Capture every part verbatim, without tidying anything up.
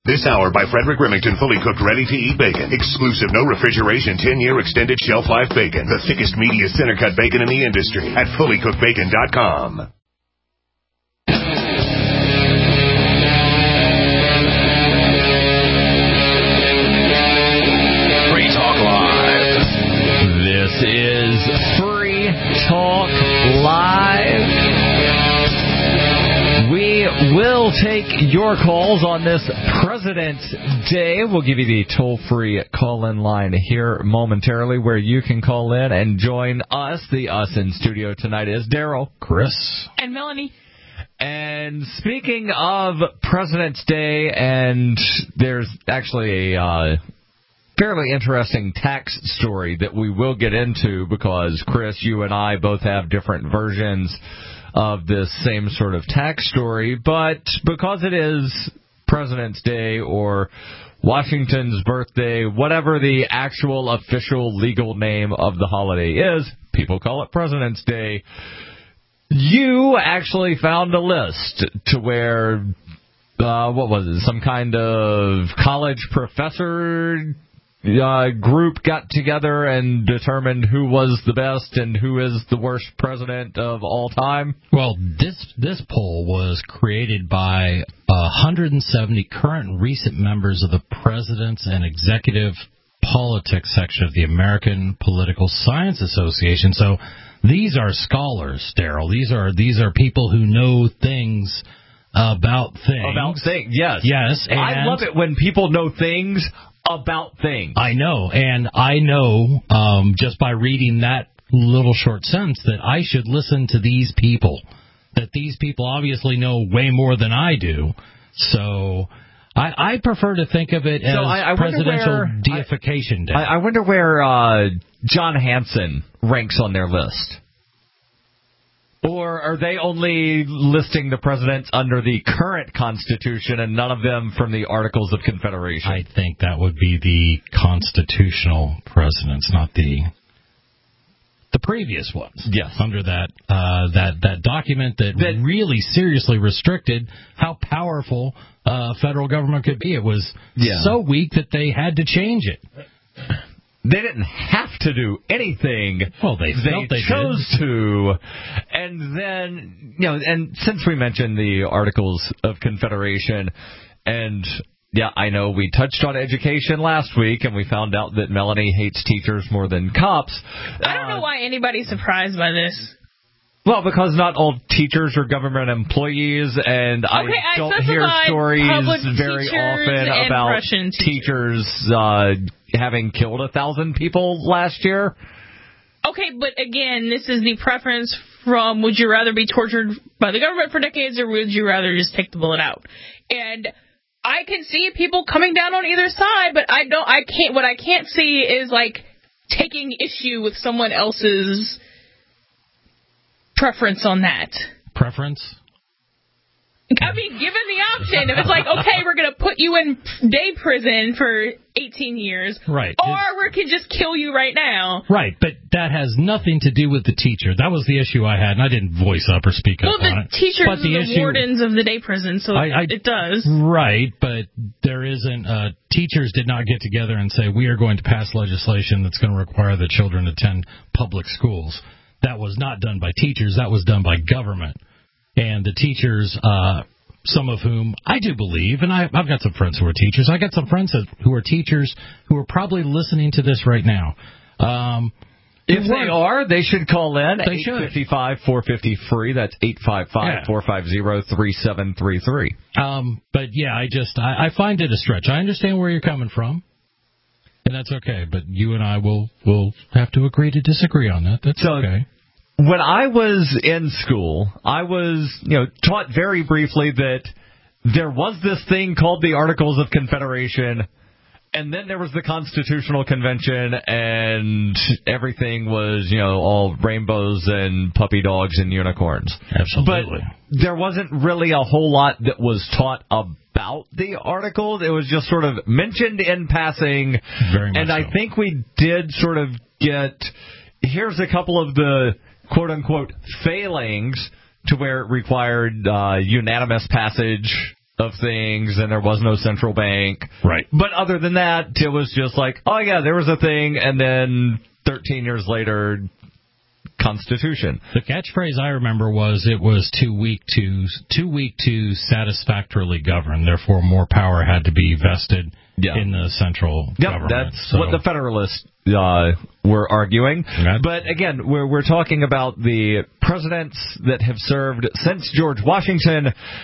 This hour by Frederick Remington, fully cooked, ready-to-eat bacon. Exclusive, no refrigeration, ten-year extended shelf life bacon. The thickest, meatiest, center-cut bacon in the industry at fully cooked bacon dot com. Free Talk Live. This is Free Talk Live. We will take your calls on this President's Day. We'll give you the toll-free call-in line here momentarily where you can call in and join us. The us in studio tonight is Daryl, Chris, and Melanie. And speaking of President's Day, and there's actually a uh, fairly interesting tax story that we will get into because, Chris, you and I both have different versions of this same sort of tax story, but because it is President's Day or Washington's birthday, whatever the actual official legal name of the holiday is, people call it President's Day. You actually found a list to where, uh, what was it, some kind of college professor Uh, group got together and determined who was the best and who is the worst president of all time? Well, this this poll was created by one hundred seventy current and recent members of the President's and Executive Politics section of the American Political Science Association. So these are scholars, Daryl. These are these are people who know things about things. About things, yes. Yes. And I love it when people know things about things. I know, and I know um, just by reading that little short sentence that I should listen to these people, that these people obviously know way more than I do. So I, I prefer to think of it as so I, I presidential where, deification day. I, I wonder where uh, John Hanson ranks on their list. Or are they only listing the presidents under the current Constitution and none of them from the Articles of Confederation? I think that would be the constitutional presidents, not the the previous ones. Yes. Under that uh, that that document that, that really seriously restricted how powerful uh, federal government could be. It was yeah. so weak that they had to change it. They didn't have to do anything. Well, they felt they, they chose did. to. And then, you know, and since we mentioned the Articles of Confederation, and, yeah, I know we touched on education last week, and we found out that Melanie hates teachers more than cops. I don't uh, know why anybody's surprised by this. Well, because not all teachers are government employees, and okay, I don't I hear stories very often about Russian teachers, teachers uh, having killed a thousand people last year. Okay, but again, this is the preference from would you rather be tortured by the government for decades or would you rather just take the bullet out? And I can see people coming down on either side, but I don't. I can't. What I can't see is like taking issue with someone else's preference on that. Preference? I mean, given the option, if it's like, okay, we're going to put you in day prison for eighteen years, right, or we can just kill you right now. Right, but that has nothing to do with the teacher. That was the issue I had, and I didn't voice up or speak well, up on it. Well, the teachers but are the, the issue, wardens of the day prison, so I, I, it does. Right, but there isn't, uh, teachers did not get together and say, we are going to pass legislation that's going to require that children attend public schools. That was not done by teachers. That was done by government. And the teachers, uh, some of whom I do believe, and I, I've got some friends who are teachers. I got some friends that, who are teachers who are probably listening to this right now. Um, if they are, they should call in. They should. eight five five, four five zero, free. That's eight five five, four five zero, three seven three three. Um, but, yeah, I just I, I find it a stretch. I understand where you're coming from. And that's okay, but you and I will will have to agree to disagree on that. That's so, okay. When I was in school, I was, you know, taught very briefly that there was this thing called the Articles of Confederation, and then there was the Constitutional Convention, and everything was, you know, all rainbows and puppy dogs and unicorns. Absolutely. But there wasn't really a whole lot that was taught about the Articles. It was just sort of mentioned in passing. Very much and I so. think we did sort of get, here's a couple of the quote-unquote failings to where it required uh, unanimous passage of things, and there was no central bank. Right. But other than that, it was just like, oh, yeah, there was a thing, and then thirteen years later, Constitution. The catchphrase I remember was it was too weak to too weak to satisfactorily govern. Therefore, more power had to be vested yeah. in the central yep, government. That's so. what the Federalists uh, were arguing. Right. But again, we're we're talking about the presidents that have served since George Washington,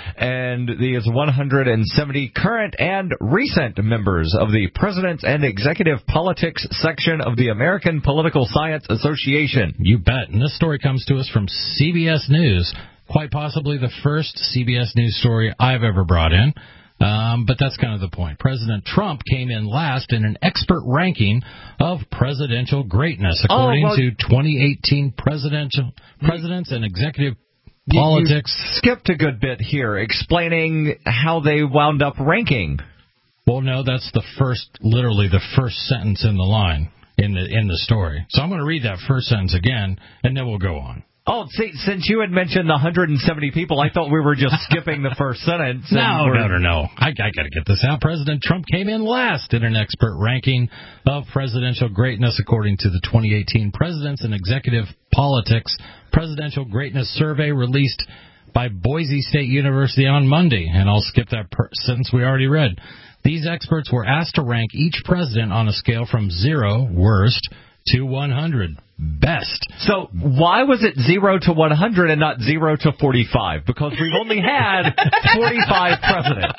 and these one hundred seventy current and recent members of the Presidents and Executive Politics section of the American Political Science Association. You bet. And this story comes to us from C B S News, quite possibly the first C B S News story I've ever brought in. Um, but that's kind of the point. President Trump came in last in an expert ranking of presidential greatness, according oh, well, to twenty eighteen presidential presidents and executive politics. You skipped a good bit here, explaining how they wound up ranking. Well, no, that's the first, literally the first sentence in the line in the in the story. So I'm going to read that first sentence again, and then we'll go on. Oh, see, since you had mentioned the one hundred seventy people, I thought we were just skipping the first sentence. No, no, no, no. I, I got to get this out. President Trump came in last in an expert ranking of presidential greatness, according to the twenty eighteen Presidents and Executive Politics Presidential Greatness Survey released by Boise State University on Monday. And I'll skip that per- sentence we already read. These experts were asked to rank each president on a scale from zero, worst, to one hundred, best. So why was it zero to one hundred and not zero to forty-five? Because we've only had forty-five presidents.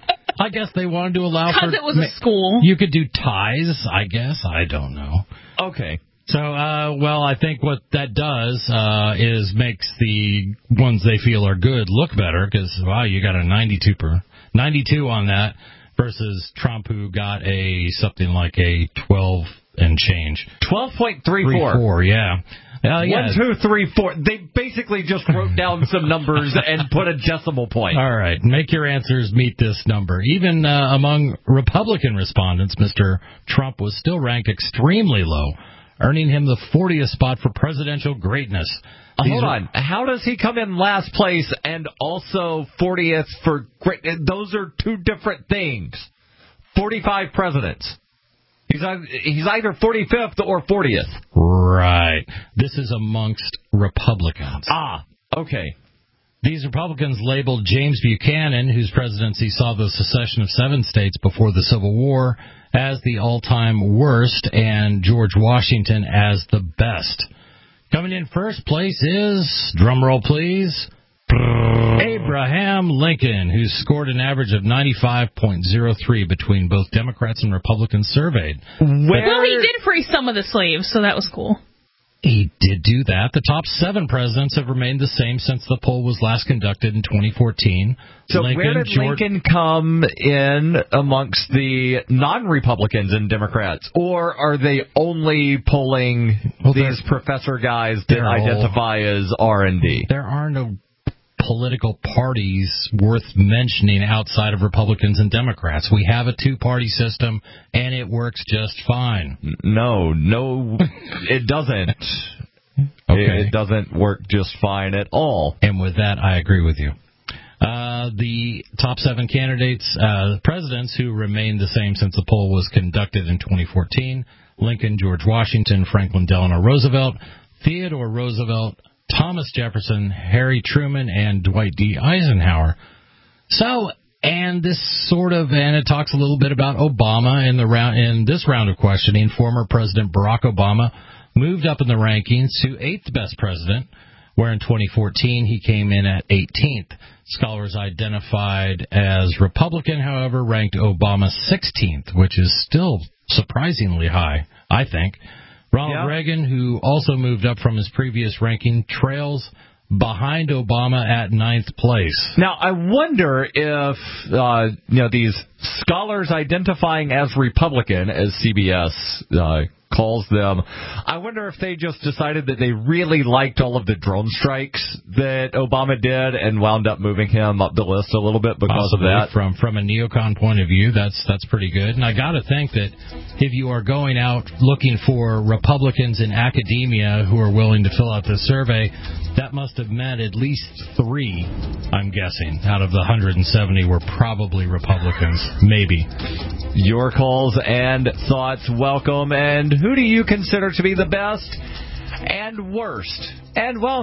I guess they wanted to allow for... Because it was a school. You could do ties, I guess. I don't know. Okay. So, uh, well, I think what that does uh, is makes the ones they feel are good look better, because, wow, you got a ninety-two per ninety-two on that versus Trump, who got a something like a twelve and change. twelve point three four. three four, yeah. Uh, yeah. One, two, three, four. They basically just wrote down some numbers and put a decimal point. All right. Make your answers meet this number. Even uh, among Republican respondents, Mister Trump was still ranked extremely low, earning him the fortieth spot for presidential greatness. Uh, hold on. How does he come in last place and also fortieth for great? Those are two different things. forty-five presidents. He's either, he's either forty-fifth or fortieth. Right. This is amongst Republicans. Ah, okay. These Republicans labeled James Buchanan, whose presidency saw the secession of seven states before the Civil War, as the all-time worst, and George Washington as the best. Coming in first place is, drumroll please, Abraham Lincoln, who scored an average of ninety-five point oh three between both Democrats and Republicans surveyed. Where... Well, he did free some of the slaves, so that was cool. He did do that. The top seven presidents have remained the same since the poll was last conducted in twenty fourteen. So Lincoln, where did George... Lincoln come in amongst the non-Republicans and Democrats? Or are they only polling well, these professor guys that identify all... as R and D? There are no political parties worth mentioning outside of Republicans and Democrats. We have a two-party system, and it works just fine. No, no, it doesn't. Okay. It doesn't work just fine at all. And with that, I agree with you. Uh, the top seven candidates, uh, presidents who remained the same since the poll was conducted in twenty fourteen, Lincoln, George Washington, Franklin Delano Roosevelt, Theodore Roosevelt, Thomas Jefferson, Harry Truman, and Dwight D. Eisenhower. So, and this sort of, and it talks a little bit about Obama in the round, in this round of questioning. Former President Barack Obama moved up in the rankings to eighth best president, where in twenty fourteen he came in at eighteenth. Scholars identified as Republican, however, ranked Obama sixteenth, which is still surprisingly high, I think. Ronald yeah. Reagan, who also moved up from his previous ranking, trails behind Obama at ninth place. Now, I wonder if uh, you know these scholars identifying as Republican, as C B S uh, calls them. I wonder if they just decided that they really liked all of the drone strikes that Obama did and wound up moving him up the list a little bit because Possibly. of that. From from a neocon point of view, that's that's pretty good. And I got to think that if you are going out looking for Republicans in academia who are willing to fill out this survey, that must have meant at least three, I'm guessing, out of the one hundred seventy were probably Republicans. Maybe. Your calls and thoughts welcome. And who do you consider to be the best and worst and, well,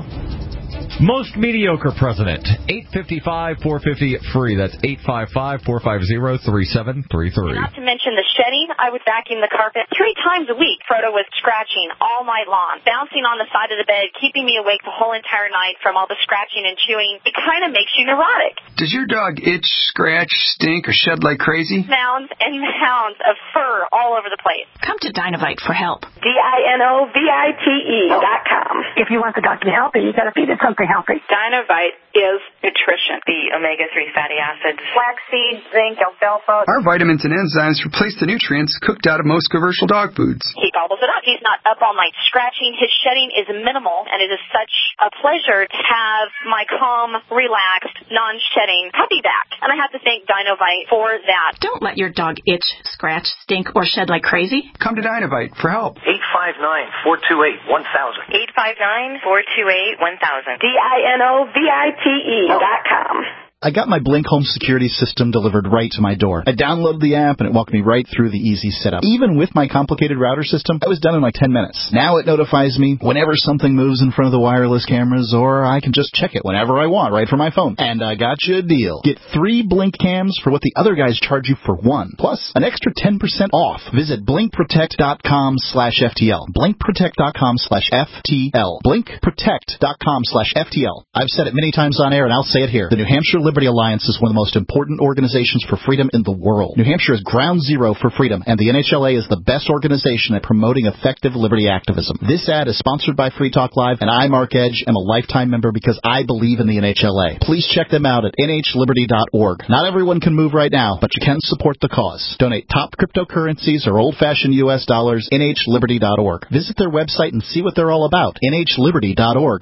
most mediocre president? eight five five, four five zero, free. That's eight five five, four five zero, three seven three three. Not to mention the shedding. I would vacuum the carpet three times a week. Frodo was scratching all night long, bouncing on the side of the bed, keeping me awake the whole entire night from all the scratching and chewing. It kind of makes you neurotic. Does your dog itch, scratch, stink, or shed like crazy? Mounds and mounds of fur all over the place. Come to Dinovite for help. D I N O V I T E dot com. If you want the dog to be healthy, you got to feed it something healthy. Dinovite is nutrition. The omega three fatty acids. Flaxseed, zinc, alfalfa. Our vitamins and enzymes replace the nutrients cooked out of most commercial dog foods. He gobbles it up. He's not up all night scratching. His shedding is minimal, and it is such a pleasure to have my calm, relaxed, non-shedding puppy back. And I have to thank Dinovite for that. Don't let your dog itch, scratch, stink, or shed like crazy. Come to Dinovite for help. eight five nine, four two eight, one thousand. eight five nine, four two eight, one thousand. D I N O V I T E dot com. I got my Blink Home security system delivered right to my door. I downloaded the app and it walked me right through the easy setup. Even with my complicated router system, I was done in like ten minutes. Now it notifies me whenever something moves in front of the wireless cameras, or I can just check it whenever I want right from my phone. And I got you a deal. Get three Blink cams for what the other guys charge you for one, plus an extra ten percent off. Visit blink protect dot com slash F T L. blink protect dot com slash F T L. blink protect dot com slash F T L. I've said it many times on air and I'll say it here. The New Hampshire Liberty Alliance is one of the most important organizations for freedom in the world. New Hampshire is ground zero for freedom, and the N H L A is the best organization at promoting effective liberty activism. This ad is sponsored by Free Talk Live, and I, Mark Edge, am a lifetime member because I believe in the N H L A. Please check them out at N H liberty dot org. Not everyone can move right now, but you can support the cause. Donate top cryptocurrencies or old-fashioned U S dollars, N H liberty dot org. Visit their website and see what they're all about, N H liberty dot org.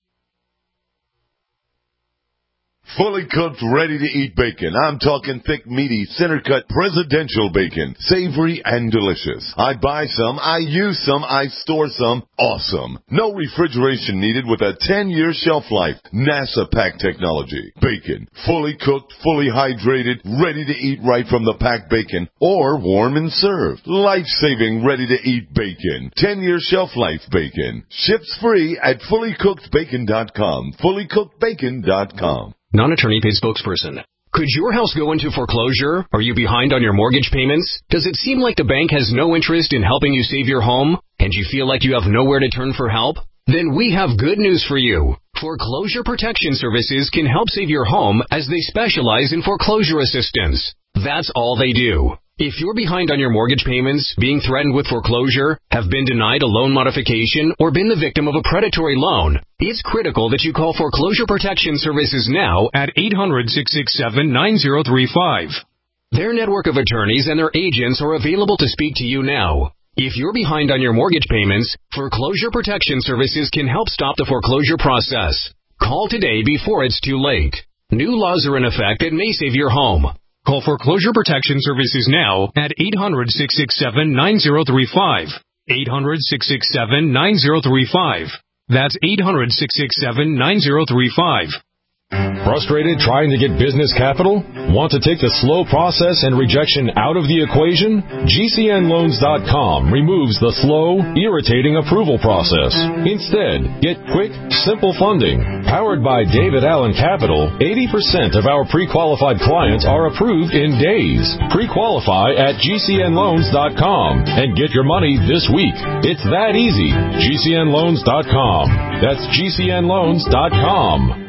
Fully cooked, ready-to-eat bacon. I'm talking thick, meaty, center-cut presidential bacon. Savory and delicious. I buy some, I use some, I store some. Awesome. No refrigeration needed with a ten-year shelf life. NASA pack technology. Bacon. Fully cooked, fully hydrated, ready to eat right from the packed bacon. Or warm and served. Life-saving, ready-to-eat bacon. ten-year shelf life bacon. Ships free at fully cooked bacon dot com. fully cooked bacon dot com. Non-attorney paid spokesperson. Could your house go into foreclosure? Are you behind on your mortgage payments? Does it seem like the bank has no interest in helping you save your home? And you feel like you have nowhere to turn for help? Then we have good news for you. Foreclosure Protection Services can help save your home as they specialize in foreclosure assistance. That's all they do. If you're behind on your mortgage payments, being threatened with foreclosure, have been denied a loan modification, or been the victim of a predatory loan, it's critical that you call Foreclosure Protection Services now at eight hundred, six six seven, nine zero three five. Their network of attorneys and their agents are available to speak to you now. If you're behind on your mortgage payments, Foreclosure Protection Services can help stop the foreclosure process. Call today before it's too late. New laws are in effect that may save your home. Call Foreclosure Protection Services now at eight hundred, six six seven, nine zero three five. eight hundred, six six seven, nine zero three five. That's eight hundred, six six seven, nine zero three five. Frustrated trying to get business capital? Want to take the slow process and rejection out of the equation? G C N loans dot com removes the slow, irritating approval process. Instead, get quick, simple funding. Powered by David Allen Capital, eighty percent of our pre-qualified clients are approved in days. Pre-qualify at G C N loans dot com and get your money this week. It's that easy. G C N loans dot com. That's G C N loans dot com.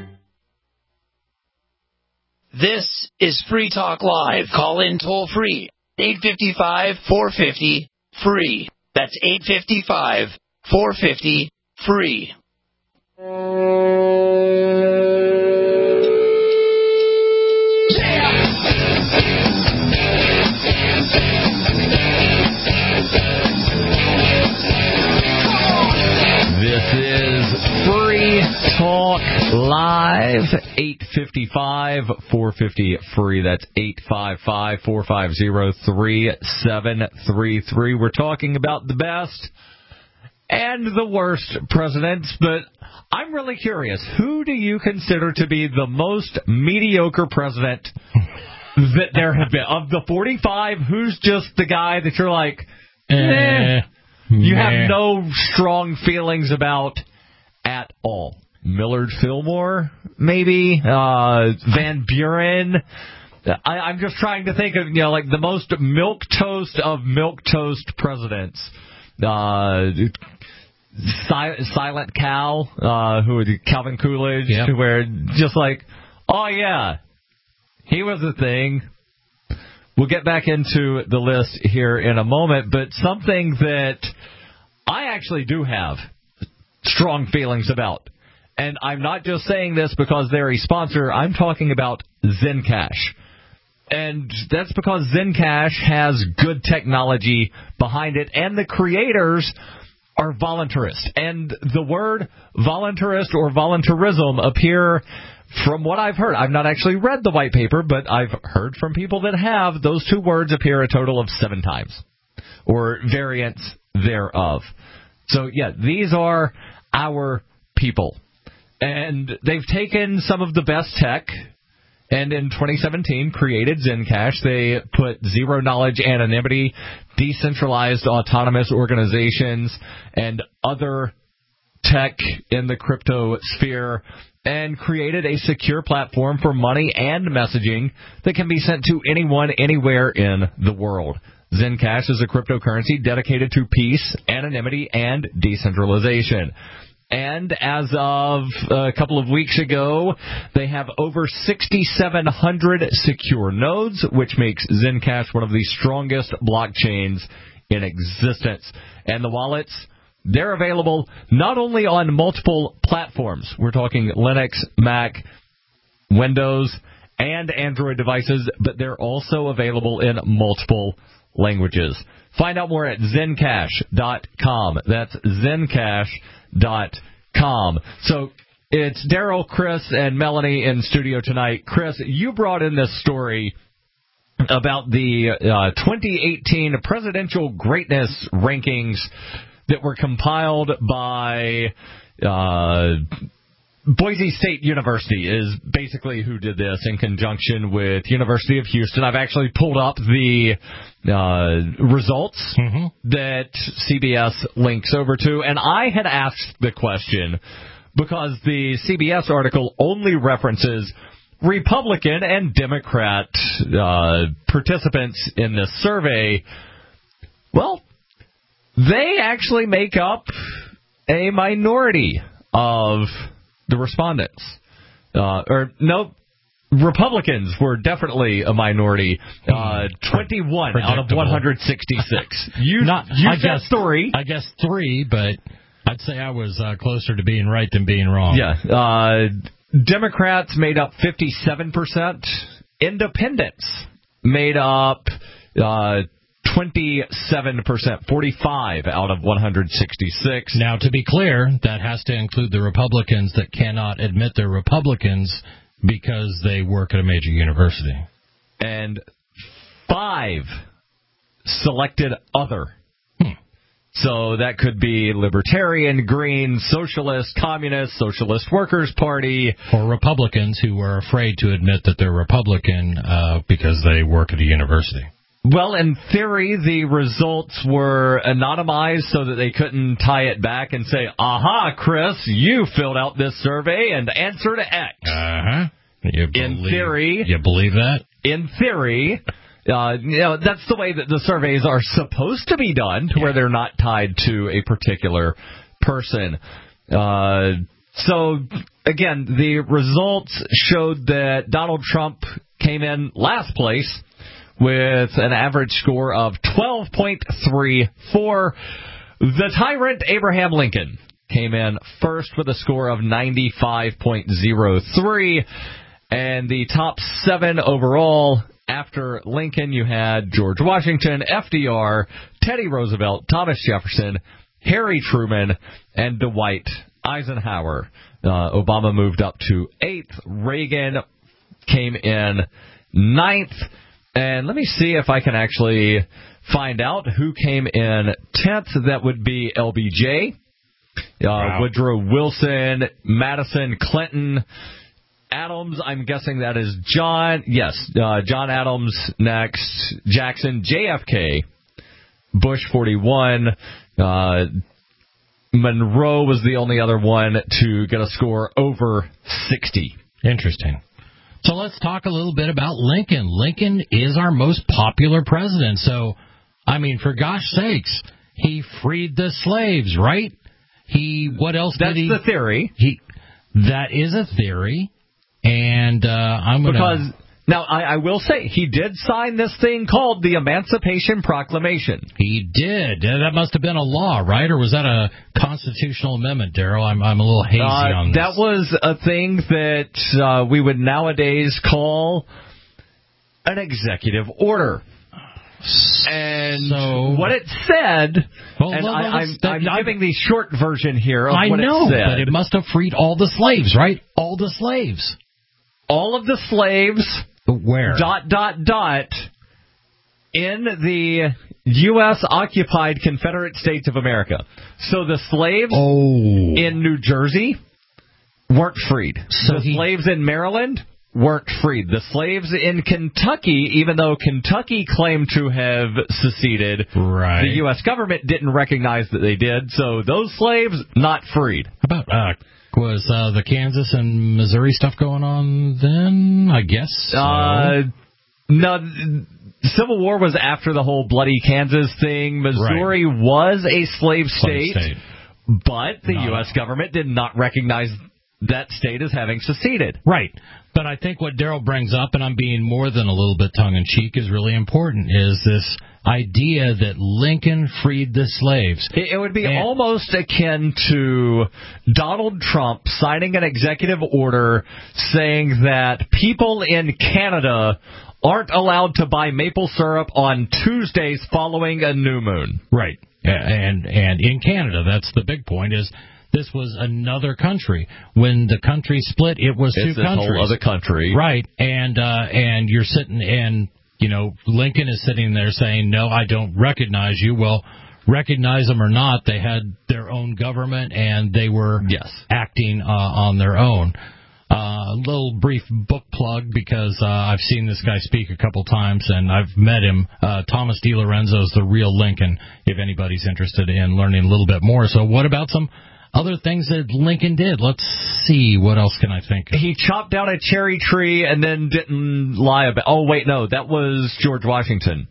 This is Free Talk Live. Call in toll free. eight five five, four five zero, free. That's eight five five, four five zero, free. five, eight five five, four five zero, free. That's eight five five, four five zero, three seven three three. We're talking about the best and the worst presidents, but I'm really curious. Who do you consider to be the most mediocre president that there have been? Of the forty-five, who's just the guy that you're like, eh, eh you meh. have no strong feelings about at all? Millard Fillmore, maybe? Uh, Van Buren? I, I'm just trying to think of, you know, like the most milquetoast of milquetoast presidents. Uh, si- Silent Cal, uh, who was Calvin Coolidge, yep. where just like, oh yeah, he was a thing. We'll get back into the list here in a moment, but something that I actually do have strong feelings about. And I'm not just saying this because they're a sponsor. I'm talking about Zencash. And that's because Zencash has good technology behind it, and the creators are voluntarist. And the word voluntarist or voluntarism appear, from what I've heard, I've not actually read the white paper, but I've heard from people that have, those two words appear a total of seven times, or variants thereof. So, yeah, these are our people. And they've taken some of the best tech, and in twenty seventeen created Zencash. They put zero-knowledge anonymity, decentralized autonomous organizations, and other tech in the crypto sphere, and created a secure platform for money and messaging that can be sent to anyone, anywhere in the world. Zencash is a cryptocurrency dedicated to peace, anonymity, and decentralization. And as of a couple of weeks ago, they have over six thousand seven hundred secure nodes, which makes Zencash one of the strongest blockchains in existence. And the wallets, they're available not only on multiple platforms. We're talking Linux, Mac, Windows, and Android devices, but they're also available in multiple languages. Find out more at zencash dot com. That's zencash dot com. So it's Daryl, Chris, and Melanie in studio tonight. Chris, you brought in this story about the uh, twenty eighteen presidential greatness rankings that were compiled by uh, Boise State University is basically who did this in conjunction with University of Houston. I've actually pulled up the uh, results mm-hmm. that C B S links over to, and I had asked the question because the C B S article only references Republican and Democrat uh, participants in this survey. Well, they actually make up a minority of the respondents. Uh, or, no, Republicans were definitely a minority. Uh, twenty-one out of one hundred sixty-six. You, Not, you I said guess, three. I guess three, but I'd say I was uh, closer to being right than being wrong. Yeah. Uh, Democrats made up fifty-seven percent. Independents made up uh, twenty-seven percent, forty-five out of one hundred sixty-six. Now, to be clear, that has to include the Republicans that cannot admit they're Republicans because they work at a major university. And five selected other. Hmm. So that could be Libertarian, Green, Socialist, Communist, Socialist Workers' Party. Or Republicans who are afraid to admit that they're Republican uh, because they work at a university. Well, in theory, the results were anonymized so that they couldn't tie it back and say, aha, Chris, you filled out this survey and answered X. Uh-huh. You believe, in theory. You believe that? In theory. Uh, you know, that's the way that the surveys are supposed to be done, to yeah. where they're not tied to a particular person. Uh, so, again, the results showed that Donald Trump came in last place with an average score of twelve point three four. The tyrant Abraham Lincoln came in first with a score of ninety-five point zero three. And the top seven overall, after Lincoln, you had George Washington, F D R, Teddy Roosevelt, Thomas Jefferson, Harry Truman, and Dwight Eisenhower. Uh, Obama moved up to eighth. Reagan came in ninth. And let me see if I can actually find out who came in tenth. That would be L B J, uh, wow. Woodrow Wilson, Madison, Clinton, Adams. I'm guessing that is John. Yes, uh, John Adams next. Jackson, J F K, Bush forty-one. Uh, Monroe was the only other one to get a score over sixty. Interesting. So let's talk a little bit about Lincoln. Lincoln is our most popular president. So, I mean, for gosh sakes, he freed the slaves, right? He, what else That's did he? That's the theory. He, that is a theory. And uh, I'm going to... Because... Now, I, I will say, he did sign this thing called the Emancipation Proclamation. He did. That must have been a law, right? Or was that a constitutional amendment, Daryl? I'm, I'm a little hazy uh, on this. That was a thing that uh, we would nowadays call an executive order. And so, what it said, well, and well, I, I'm, that, I'm giving the short version here of I what know, it said. but it must have freed all the slaves, right? All the slaves. All of the slaves... Where? Dot, dot, dot, in the U S occupied Confederate States of America. So the slaves oh. in New Jersey weren't freed. So the he... slaves in Maryland weren't freed. The slaves in Kentucky, even though Kentucky claimed to have seceded, right. the U S government didn't recognize that they did. So those slaves, not freed. How about... Uh, Was uh, the Kansas and Missouri stuff going on then? I guess so. Uh, no, the Civil War was after the whole bloody Kansas thing. Missouri right. was a slave state, slave state. but the no. U S government did not recognize that state as having seceded. Right. But I think what Daryl brings up, and I'm being more than a little bit tongue-in-cheek, is really important, is this idea that Lincoln freed the slaves. It would be and, almost akin to Donald Trump signing an executive order saying that people in Canada aren't allowed to buy maple syrup on Tuesdays following a new moon. Right. And and in Canada, that's the big point, is this was another country. When the country split, it was it's two this countries. Whole other country. Right. And uh, and you're sitting and you know, Lincoln is sitting there saying, no, I don't recognize you. Well, recognize them or not, they had their own government, and they were yes. acting uh, on their own. A uh, little brief book plug, because uh, I've seen this guy speak a couple times, and I've met him. Uh, Thomas DiLorenzo is the real Lincoln, if anybody's interested in learning a little bit more. So what about some other things that Lincoln did? Let's see. What else can I think of? He chopped down a cherry tree and then didn't lie about... Oh, wait, no. That was George Washington.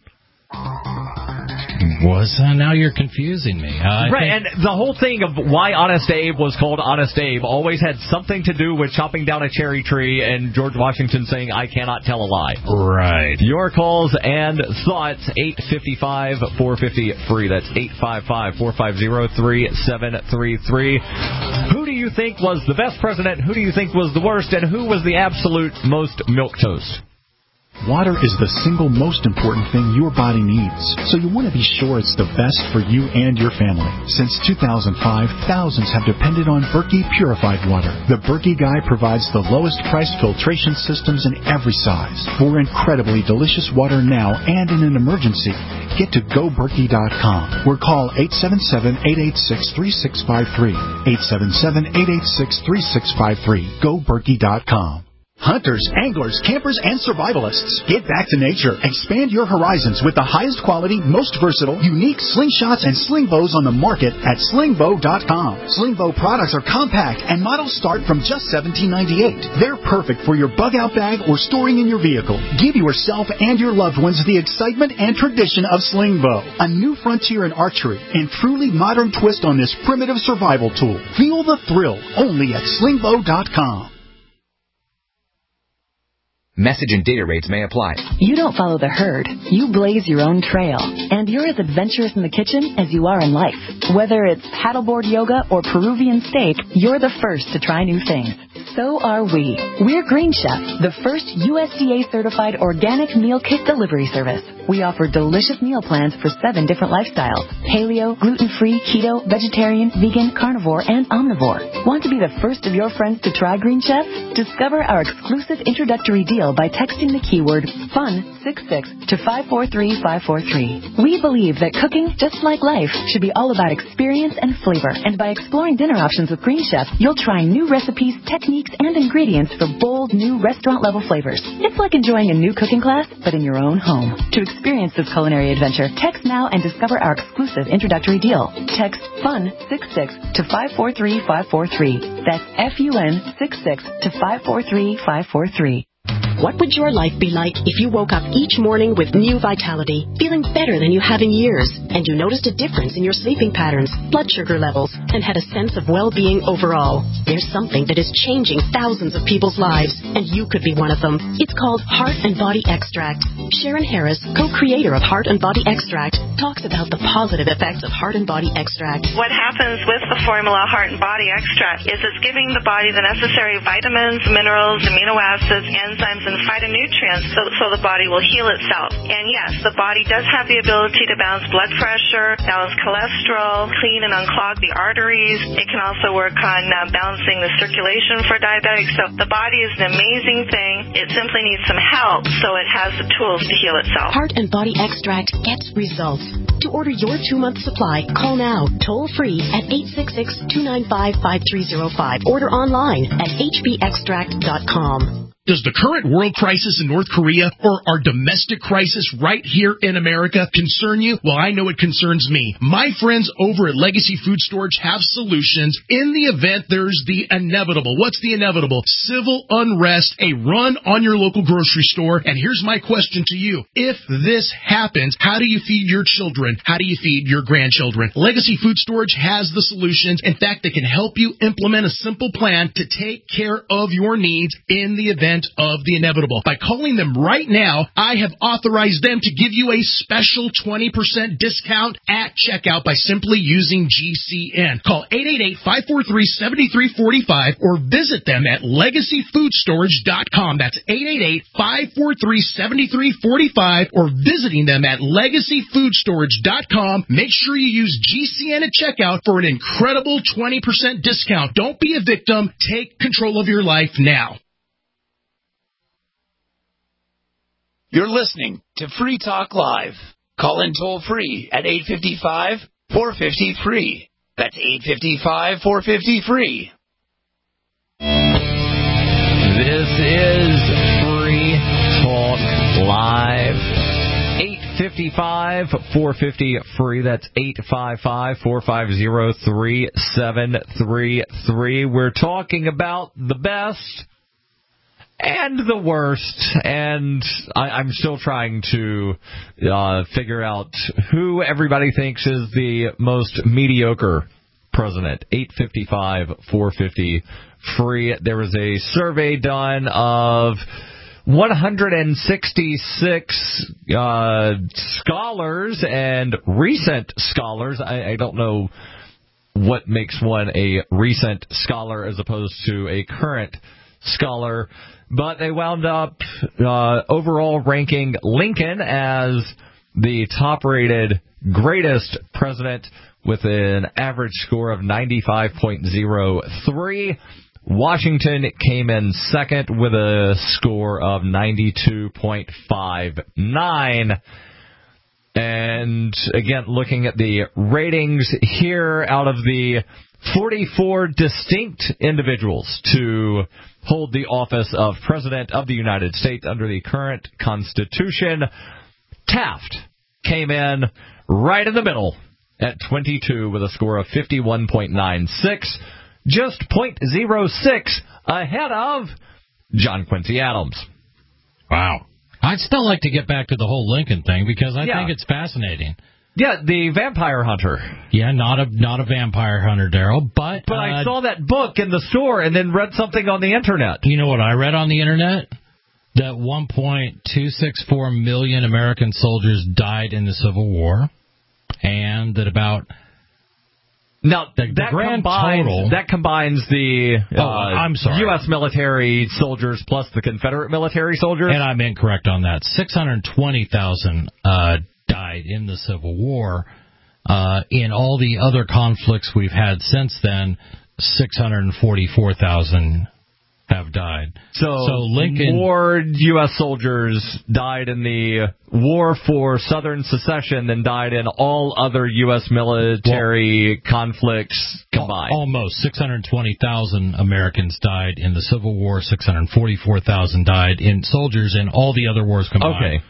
Was uh, now you're confusing me. Uh, right, think... and the whole thing of why Honest Abe was called Honest Abe always had something to do with chopping down a cherry tree and George Washington saying, I cannot tell a lie. Right. Your calls and thoughts, eight five five, four five zero, free. That's eight five five, four five zero, three seven three three. Who do you think was the best president? Who do you think was the worst? And who was the absolute most milquetoast? Water is the single most important thing your body needs, so you want to be sure it's the best for you and your family. Since two thousand five, thousands have depended on Berkey Purified Water. The Berkey Guy provides the lowest price filtration systems in every size. For incredibly delicious water now and in an emergency, get to go berkey dot com or call eight seven seven, eight eight six, three six five three. eight seven seven, eight eight six, three six five three. go berkey dot com. Hunters, anglers, campers, and survivalists. Get back to nature. Expand your horizons with the highest quality, most versatile, unique slingshots and sling bows on the market at sling bow dot com. Sling bow products are compact and models start from just seventeen ninety-eight. They're perfect for your bug out bag or storing in your vehicle. Give yourself and your loved ones the excitement and tradition of sling bow, a new frontier in archery and truly modern twist on this primitive survival tool. Feel the thrill only at sling bow dot com. Message and data rates may apply. You don't follow the herd. You blaze your own trail. And you're as adventurous in the kitchen as you are in life. Whether it's paddleboard yoga or Peruvian steak, you're the first to try new things. So are we. We're Green Chef, the first U S D A-certified organic meal kit delivery service. We offer delicious meal plans for seven different lifestyles: paleo, gluten-free, keto, vegetarian, vegan, carnivore, and omnivore. Want to be the first of your friends to try Green Chef? Discover our exclusive introductory deal by texting the keyword FUN sixty-six to five four three five four three. We believe that cooking, just like life, should be all about experience and flavor. And by exploring dinner options with Green Chef, you'll try new recipes, techniques, and ingredients for bold, new restaurant-level flavors. It's like enjoying a new cooking class, but in your own home. To experience this culinary adventure, text now and discover our exclusive introductory deal. Text FUN sixty-six to five four three five four three. That's F U N sixty-six to five four three five four three. What would your life be like if you woke up each morning with new vitality, feeling better than you have in years, and you noticed a difference in your sleeping patterns, blood sugar levels, and had a sense of well-being overall? There's something that is changing thousands of people's lives, and you could be one of them. It's called Heart and Body Extract. Sharon Harris, co-creator of Heart and Body Extract, talks about the positive effects of Heart and Body Extract. What happens with the formula Heart and Body Extract is it's giving the body the necessary vitamins, minerals, amino acids, enzymes, and phytonutrients so, so the body will heal itself. And yes, the body does have the ability to balance blood pressure, balance cholesterol, clean and unclog the arteries. It can also work on uh, balancing the circulation for diabetics. So the body is an amazing thing. It simply needs some help so it has the tools to heal itself. Heart and Body Extract gets results. To order your two-month supply, call now, toll-free at eight six six, two nine five, five three zero five. Order online at h b extract dot com. Does the current world crisis in North Korea or our domestic crisis right here in America concern you? Well, I know it concerns me. My friends over at Legacy Food Storage have solutions in the event there's the inevitable. What's the inevitable? Civil unrest, a run on your local grocery store. And here's my question to you. If this happens, how do you feed your children? How do you feed your grandchildren? Legacy Food Storage has the solutions. In fact, they can help you implement a simple plan to take care of your needs in the event of the inevitable. By calling them right now, I have authorized them to give you a special twenty percent discount at checkout by simply using G C N. Call eight eight eight, five four three, seven three four five or visit them at legacy food storage dot com. That's eight eight eight, five four three, seven three four five or visiting them at legacy food storage dot com. Make sure you use G C N at checkout for an incredible twenty percent discount. Don't be a victim. Take control of your life now. You're listening to Free Talk Live. Call in toll free at eight five five, four five zero, free. That's eight five five, four five zero, free. This is Free Talk Live. eight five five, four five zero, free. That's eight five five, four five zero, three seven three three. We're talking about the best and the worst, and I, I'm still trying to uh, figure out who everybody thinks is the most mediocre president. eight five five, four five zero, free. There was a survey done of one hundred sixty-six uh, scholars and recent scholars. I, I don't know what makes one a recent scholar as opposed to a current scholar, but they wound up uh, overall ranking Lincoln as the top-rated greatest president with an average score of ninety-five point oh three. Washington came in second with a score of ninety-two point five nine. And again, looking at the ratings here, out of the forty-four distinct individuals to hold the office of President of the United States under the current Constitution, Taft came in right in the middle at twenty-two with a score of fifty-one point nine six, just zero point zero six ahead of John Quincy Adams. Wow. I'd still like to get back to the whole Lincoln thing because I yeah. think it's fascinating. Yeah, the vampire hunter. Yeah, not a not a vampire hunter, Daryl, but but uh, I saw that book in the store and then read something on the internet. You know what I read on the internet? That one point two six four million American soldiers died in the Civil War, and that about Now, the, the that, grand combines, total, that combines the uh, oh, I'm sorry. U S military soldiers plus the Confederate military soldiers. And I'm incorrect on that. six hundred twenty thousand uh, died in the Civil War. Uh, in all the other conflicts we've had since then, six hundred forty-four thousand have died. So, so Lincoln, more U S soldiers died in the War for Southern Secession than died in all other U S military well, conflicts combined. Almost six hundred twenty thousand Americans died in the Civil War. six hundred forty-four thousand died in soldiers in all the other wars combined. Okay.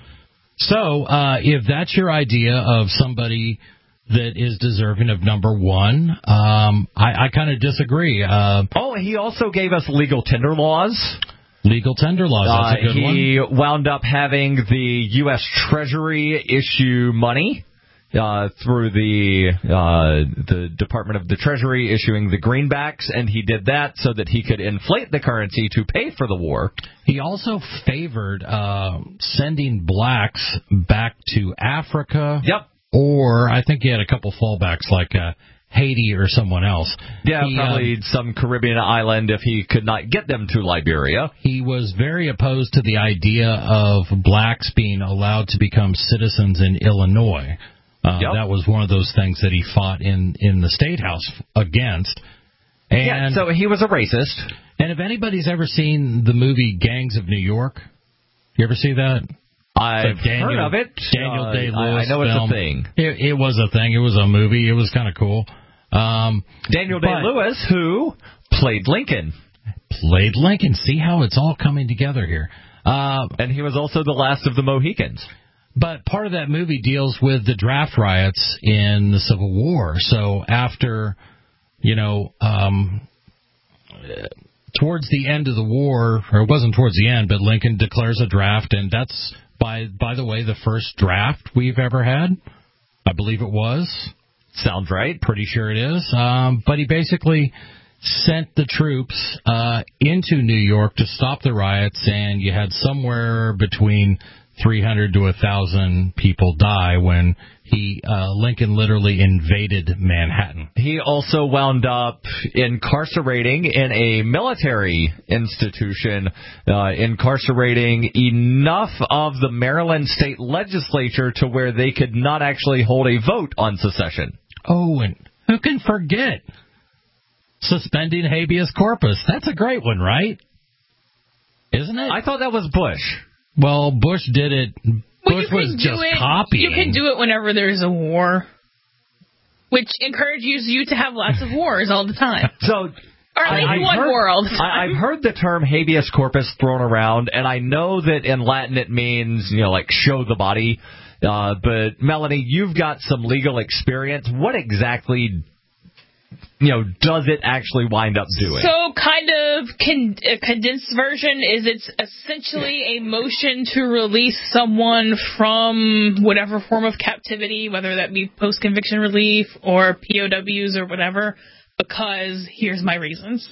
So uh, if that's your idea of somebody that is deserving of number one, um, I, I kind of disagree. Uh, oh, he also gave us legal tender laws. Legal tender laws, that's a good uh, he one. He wound up having the U S Treasury issue money uh, through the uh, the Department of the Treasury issuing the greenbacks, and he did that so that he could inflate the currency to pay for the war. He also favored uh, sending blacks back to Africa. Yep. Or I think he had a couple fallbacks like uh, Haiti or someone else. Yeah, he, probably um, some Caribbean island if he could not get them to Liberia. He was very opposed to the idea of blacks being allowed to become citizens in Illinois. Uh, yep. That was one of those things that he fought in, in the State House against. And, yeah, so he was a racist. And if anybody's ever seen the movie Gangs of New York, you ever see that? I've Daniel, heard of it. Daniel uh, Day-Lewis I know it's film. a thing. It, it was a thing. It was a movie. It was kind of cool. Um, Daniel Day-Lewis, who played Lincoln. Played Lincoln. See how it's all coming together here. Uh, and he was also the last of the Mohicans. But part of that movie deals with the draft riots in the Civil War. So after, you know, um, towards the end of the war, or it wasn't towards the end, but Lincoln declares a draft, and that's, by by the way, the first draft we've ever had. I believe it was. Sounds right. Pretty sure it is. Um, but he basically sent the troops uh, into New York to stop the riots, and you had somewhere between three hundred to one thousand people die when he uh, Lincoln literally invaded Manhattan. He also wound up incarcerating in a military institution, uh, incarcerating enough of the Maryland state legislature to where they could not actually hold a vote on secession. Oh, and who can forget suspending habeas corpus? That's a great one, right? Isn't it? I thought that was Bush. Well, Bush did it. Well, Bush was just it, copying. You can do it whenever there's a war, which encourages you to have lots of wars all the time. So, or at least I've one heard, war all the time. I've heard the term habeas corpus thrown around, and I know that in Latin it means, you know, like show the body. Uh, but Melanie, you've got some legal experience. What exactly, you know, does it actually wind up doing? So, kind of con- a condensed version is it's essentially a motion to release someone from whatever form of captivity, whether that be post-conviction relief or P O Ws or whatever, because here's my reasons.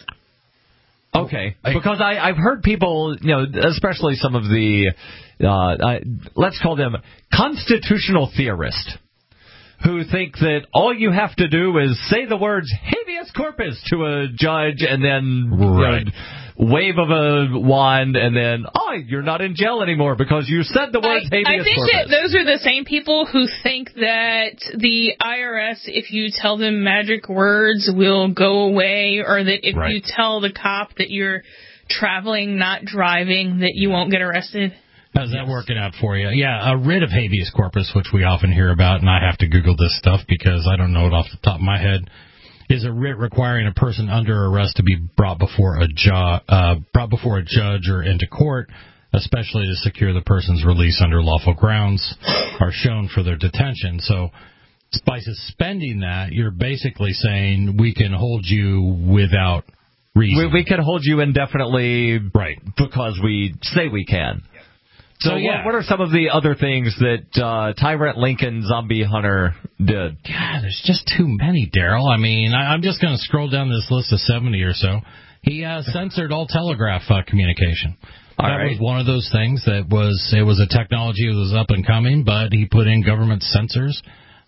Okay, because I, I've heard people, you know, especially some of the, uh, uh, let's call them constitutional theorists, who think that all you have to do is say the words habeas corpus to a judge and then right. you know, wave of a wand and then, oh, you're not in jail anymore because you said the words I, habeas I think corpus. that those are the same people who think that the I R S, if you tell them magic words, will go away, or that if right. you tell the cop that you're traveling, not driving, that you won't get arrested. How's that working out for you? Yeah, a writ of habeas corpus, which we often hear about, and I have to Google this stuff because I don't know it off the top of my head, is a writ requiring a person under arrest to be brought before a ju- uh, brought before a judge or into court, especially to secure the person's release under lawful grounds are shown for their detention. So by suspending that, you're basically saying we can hold you without reason. We, we can hold you indefinitely right. because we say we can. So, so yeah. what, what are some of the other things that uh, Tyrant Lincoln Zombie Hunter did? God, there's just too many, Daryl. I mean, I, I'm just going to scroll down this list of seventy or so. He uh, censored all telegraph uh, communication. All that right. was one of those things that was, it was a technology that was up and coming, but he put in government censors.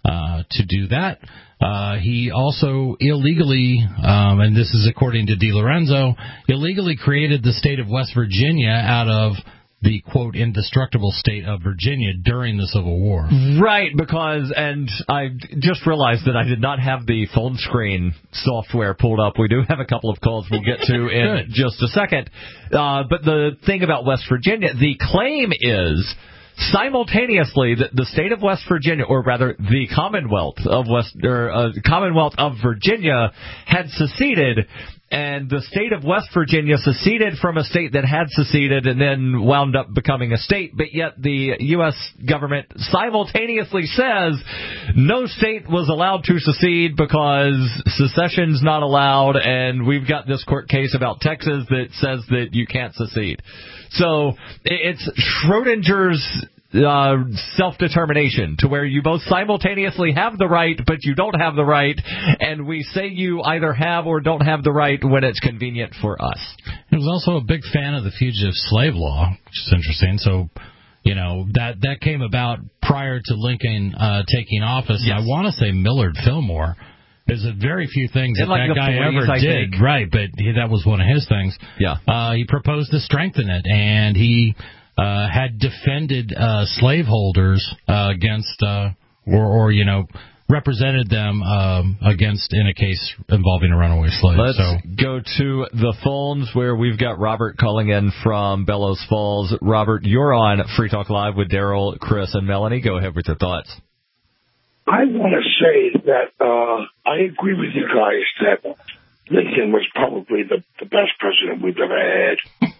uh, to do that. Uh, he also illegally, um, and this is according to DiLorenzo, illegally created the state of West Virginia out of the, quote, indestructible state of Virginia during the Civil War. Right, because, and I just realized that I did not have the phone screen software pulled up. We do have a couple of calls we'll get to in just a second. Uh, but the thing about West Virginia, the claim is simultaneously that the state of West Virginia, or rather the Commonwealth of West, or uh, Commonwealth of Virginia, had seceded. And the state of West Virginia seceded from a state that had seceded and then wound up becoming a state, but yet the U S government simultaneously says no state was allowed to secede because secession's not allowed, and we've got this court case about Texas that says that you can't secede. So it's Schrodinger's Uh, self-determination, to where you both simultaneously have the right, but you don't have the right, and we say you either have or don't have the right when it's convenient for us. He was also a big fan of the fugitive slave law, which is interesting. So, you know, that, that came about prior to Lincoln uh, taking office. Yes. I want to say Millard Fillmore. There's a very few things that like that guy forties, ever I did. think. Right, but he, that was one of his things. Yeah. Uh, he proposed to strengthen it, and he Uh, had defended uh, slaveholders uh, against, uh, or, or you know, represented them um, against in a case involving a runaway slave. Let's so. go to the phones where we've got Robert calling in from Bellows Falls. Robert, you're on Free Talk Live with Daryl, Chris, and Melanie. Go ahead with your thoughts. I want to say that uh, I agree with you guys that Lincoln was probably the, the best president we've ever had.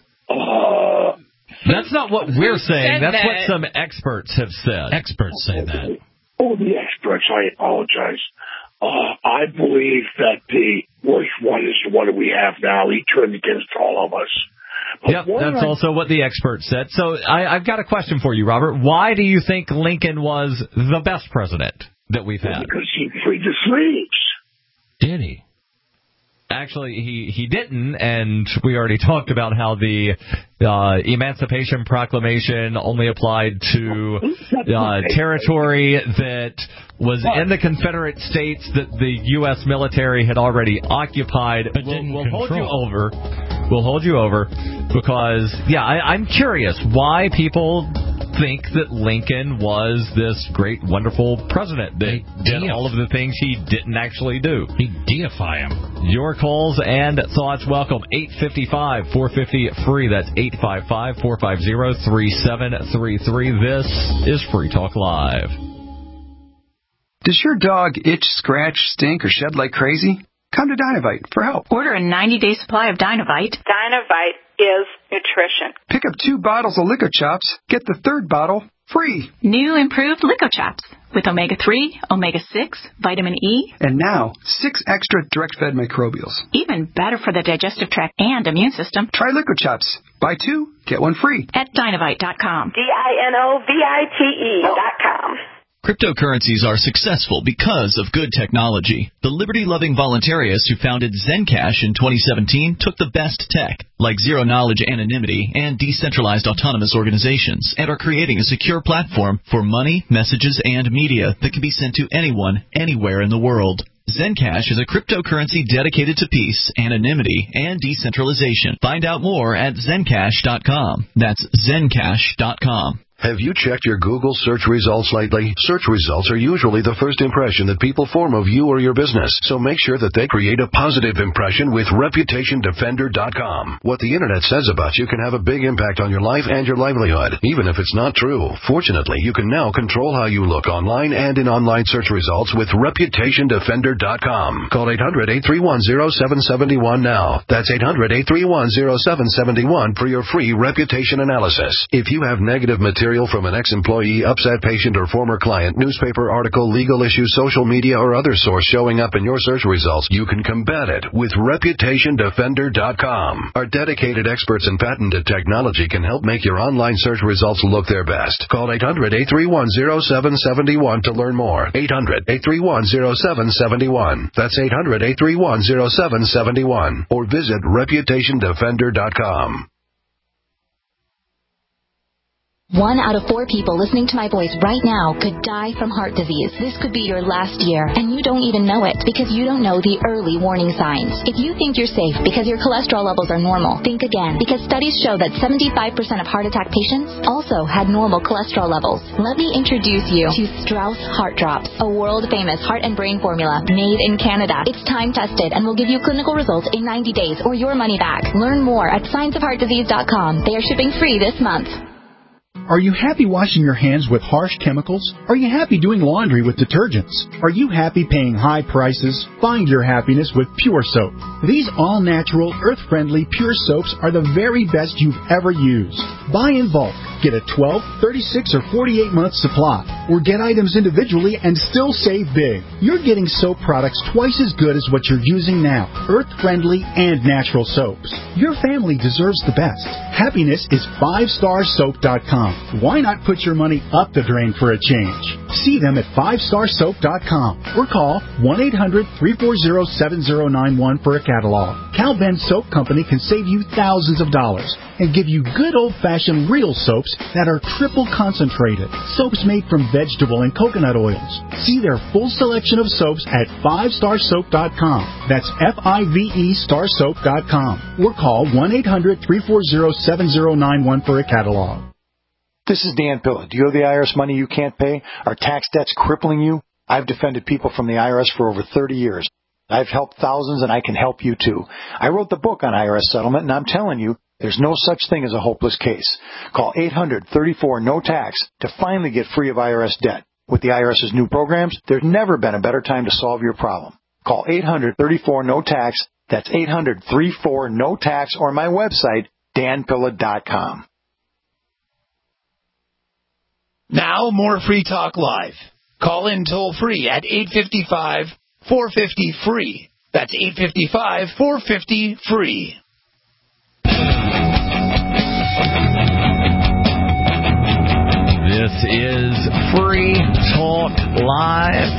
Uh, That's not what we're saying. That's that. what some experts have said. Experts say that. Oh, the experts, I apologize. Uh, I believe that the worst one is the one that we have now. He turned against all of us. Yep, that's I... also what the experts said. So I, I've got a question for you, Robert. Why do you think Lincoln was the best president that we've had? Because he freed the slaves. Did he? Actually, he, he didn't, and we already talked about how the uh, Emancipation Proclamation only applied to uh, territory that was in the Confederate States that the U S military had already occupied. But we'll, didn't we'll hold you control. over. We'll hold you over because, yeah, I, I'm curious why people think that Lincoln was this great, wonderful president that did all of the things he didn't actually do. He deify him. Your calls and thoughts welcome. eight five five, four five zero, free. That's eight five five, four five zero, three seven three three. This is Free Talk Live. Does your dog itch, scratch, stink, or shed like crazy? Come to Dinovite for help. Order a ninety-day supply of Dinovite. Dinovite is nutrition. Pick up two bottles of Lico Chops. Get the third bottle free. New improved Lico Chops with omega three, omega six, vitamin E. And now, six extra direct-fed microbials. Even better for the digestive tract and immune system. Try Lico Chops. Buy two, get one free. At Dinovite dot com. D I N O V I T E dot com. Cryptocurrencies are successful because of good technology. The liberty-loving voluntarists who founded Zencash in twenty seventeen took the best tech, like zero-knowledge anonymity and decentralized autonomous organizations, and are creating a secure platform for money, messages, and media that can be sent to anyone, anywhere in the world. Zencash is a cryptocurrency dedicated to peace, anonymity, and decentralization. Find out more at Zencash dot com. That's Zencash dot com. Have you checked your Google search results lately? Search results are usually the first impression that people form of you or your business, so make sure that they create a positive impression with Reputation Defender dot com. What the Internet says about you can have a big impact on your life and your livelihood, even if it's not true. Fortunately, you can now control how you look online and in online search results with Reputation Defender dot com. Call eight hundred, eight three one, zero seven seven one now. That's eight hundred, eight three one, zero seven seven one for your free reputation analysis. If you have negative material from an ex-employee, upset patient, or former client, newspaper article, legal issue, social media, or other source showing up in your search results, you can combat it with Reputation Defender dot com. Our dedicated experts in patented technology can help make your online search results look their best. Call eight hundred, eight three one, zero seven seven one to learn more. eight hundred, eight three one, zero seven seven one. That's eight hundred, eight three one, zero seven seven one. Or visit Reputation Defender dot com. One out of four people listening to my voice right now could die from heart disease. This could be your last year, and you don't even know it because you don't know the early warning signs. If you think you're safe because your cholesterol levels are normal, think again, because studies show that seventy-five percent of heart attack patients also had normal cholesterol levels. Let me introduce you to Strauss Heart Drops, a world-famous heart and brain formula made in Canada. It's time-tested and will give you clinical results in ninety days or your money back. Learn more at science of heart disease dot com. They are shipping free this month. Are you happy washing your hands with harsh chemicals? Are you happy doing laundry with detergents? Are you happy paying high prices? Find your happiness with Pure Soap. These all-natural, earth-friendly Pure Soaps are the very best you've ever used. Buy in bulk. Get a twelve, thirty-six, or forty-eight month supply. Or get items individually and still save big. You're getting soap products twice as good as what you're using now. Earth-friendly and natural soaps. Your family deserves the best. Happiness is five star soap dot com. Why not put your money up the drain for a change? See them at five star soap dot com or call one eight hundred, three four zero, seven zero nine one for a catalog. Cal Ben Soap Company can save you thousands of dollars and give you good old-fashioned real soaps that are triple concentrated. Soaps made from vegetable and coconut oils. See their full selection of soaps at five star soap dot com. That's F I V E star soap dot com or call one eight hundred, three four zero, seven zero nine one for a catalog. This is Dan Pilla. Do you owe the I R S money you can't pay? Are tax debts crippling you? I've defended people from the I R S for over thirty years. I've helped thousands, and I can help you too. I wrote the book on I R S settlement, and I'm telling you, there's no such thing as a hopeless case. Call eight hundred, thirty-four, no tax to finally get free of I R S debt. With the I R S's new programs, there's never been a better time to solve your problem. Call eight hundred, thirty-four, no tax. That's eight hundred, thirty-four, no tax, or my website, dan pilla dot com. Now, more Free Talk Live. Call in toll-free at eight five five, four five zero, free. That's eight five five, four five zero, free. This is Free Talk Live.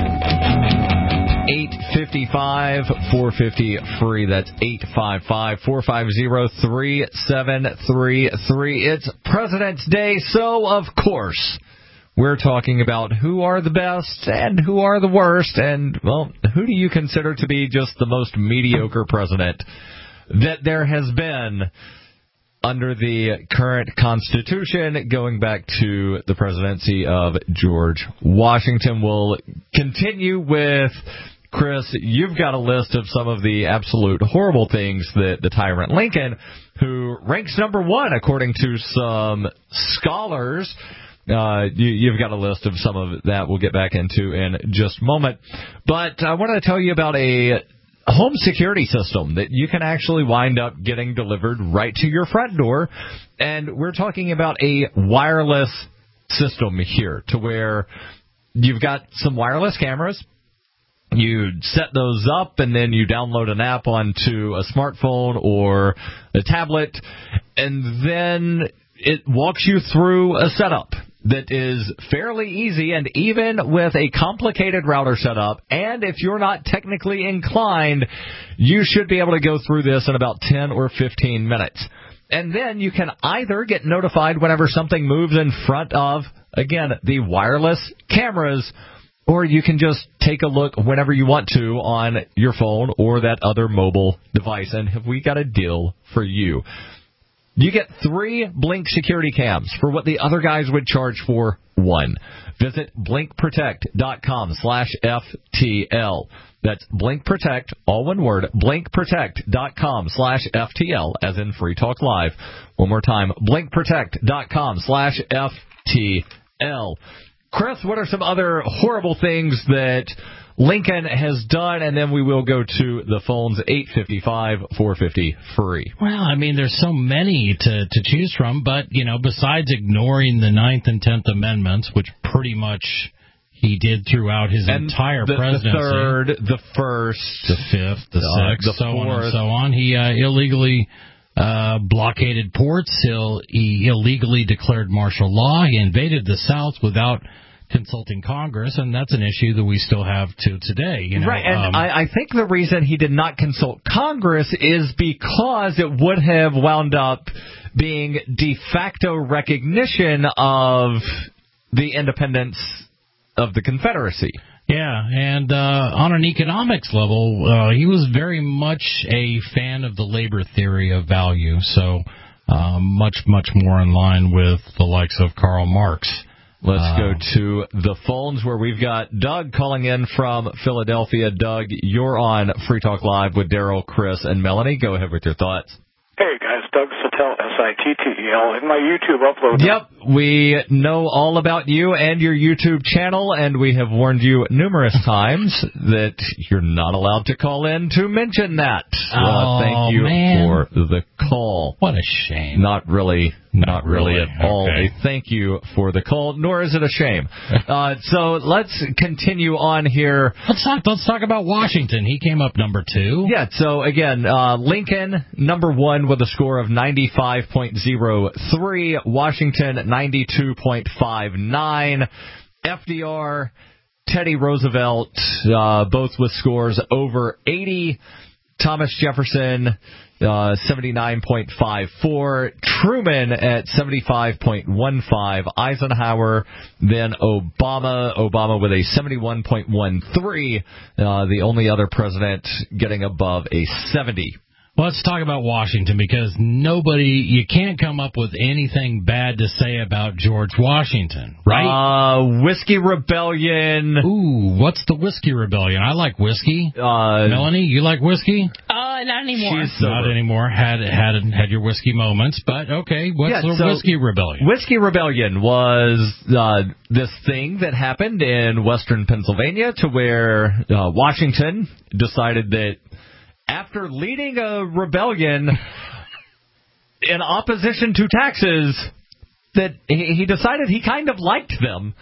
eight five five, four five zero, free. That's eight five five, four five zero, three seven three three. It's President's Day, so of course we're talking about who are the best and who are the worst, and, well, who do you consider to be just the most mediocre president that there has been under the current Constitution, going back to the presidency of George Washington. We'll continue with Chris. You've got a list of some of the absolute horrible things that the tyrant Lincoln, who ranks number one according to some scholars, Uh, you, you've got a list of some of that we'll get back into in just a moment. But I wanted to tell you about a home security system that you can actually wind up getting delivered right to your front door. And we're talking about a wireless system here, to where you've got some wireless cameras. You set those up, and then you download an app onto a smartphone or a tablet, and then it walks you through a setup that is fairly easy, and even with a complicated router setup, and if you're not technically inclined, you should be able to go through this in about ten or fifteen minutes. And then you can either get notified whenever something moves in front of, again, the wireless cameras, or you can just take a look whenever you want to on your phone or that other mobile device. And have we got a deal for you? You get three Blink security cams for what the other guys would charge for one. Visit blink protect dot com slash F T L. That's Blink Protect, all one word, blink protect dot com slash F T L, as in Free Talk Live. One more time, blink protect dot com slash F T L. Chris, what are some other horrible things that Lincoln has done? And then we will go to the phones, eight five five, four five zero, free. Well, I mean, there's so many to, to choose from, but, you know, besides ignoring the Ninth and Tenth Amendments, which pretty much he did throughout his and entire the, presidency. The third, the first, the fifth, the uh, sixth, the so fourth. on and so on. He uh, illegally uh, blockaded ports. He'll, he illegally declared martial law. He invaded the South without consulting Congress, and that's an issue that we still have to today. You know? Right, and um, I, I think the reason he did not consult Congress is because it would have wound up being de facto recognition of the independence of the Confederacy. Yeah, and uh, on an economics level, uh, he was very much a fan of the labor theory of value, so uh, much, much more in line with the likes of Karl Marx. Let's uh, go to the phones where we've got Doug calling in from Philadelphia. Doug, you're on Free Talk Live with Daryl, Chris, and Melanie. Go ahead with your thoughts. Hey, guys. Doug Sattel, S I T T E L, in my YouTube upload. Yep, we know all about you and your YouTube channel, and we have warned you numerous times that you're not allowed to call in to mention that. Oh, uh, thank you man. for the call. What a shame. Not really. Not, Not really, really at all. okay. A thank you for the call, nor is it a shame. uh, so let's continue on here. Let's talk, let's talk about Washington. He came up number two. Yeah, so again, uh, Lincoln, number one with a score of ninety-five point oh three. Washington, ninety-two point five nine. F D R, Teddy Roosevelt, uh, both with scores over eighty. Thomas Jefferson, uh, seventy-nine point five four. Truman at seventy-five point one five. Eisenhower, then Obama. Obama with a seventy-one point one three. Uh, the only other president getting above a seventy. Well, let's talk about Washington, because nobody, you can't come up with anything bad to say about George Washington, right? Uh, Whiskey Rebellion. Ooh, what's the Whiskey Rebellion? I like whiskey. Uh, Melanie, you like whiskey? Uh, not anymore. She's Not anymore. Had had had your whiskey moments, but okay. What's Yeah, the so Whiskey Rebellion? Whiskey Rebellion was uh, this thing that happened in western Pennsylvania to where uh, Washington decided that after leading a rebellion in opposition to taxes, that he, he decided he kind of liked them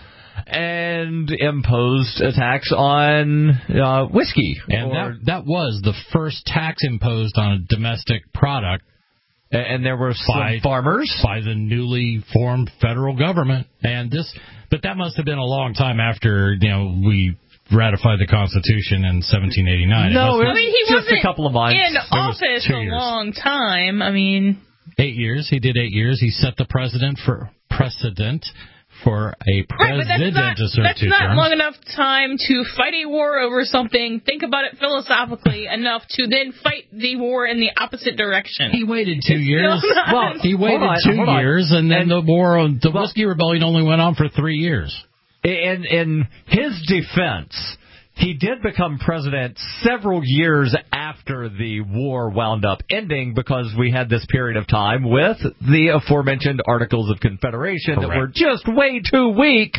and imposed a tax on uh, whiskey. And or, that that was the first tax imposed on a domestic product. And there were some by, farmers by the newly formed federal government. And this, but that must have been a long time after, you know, we ratified the Constitution in seventeen eighty-nine. No, it I mean, he just wasn't a couple of months. in office a years. long time. I mean, eight years. He did eight years. He set the precedent for precedent for a right, but president that's not, to serve that's two not terms. long enough time to fight a war over something. Think about it philosophically enough to then fight the war in the opposite direction. He waited two It's years. still not- Well, he waited on, two hold on. years, and then And- the war, the well- Whiskey Rebellion only went on for three years. In, in his defense, he did become president several years after the war wound up ending because we had this period of time with the aforementioned Articles of Confederation Correct. that were just way too weak.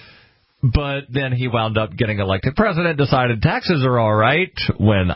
But then he wound up getting elected president, decided taxes are all right when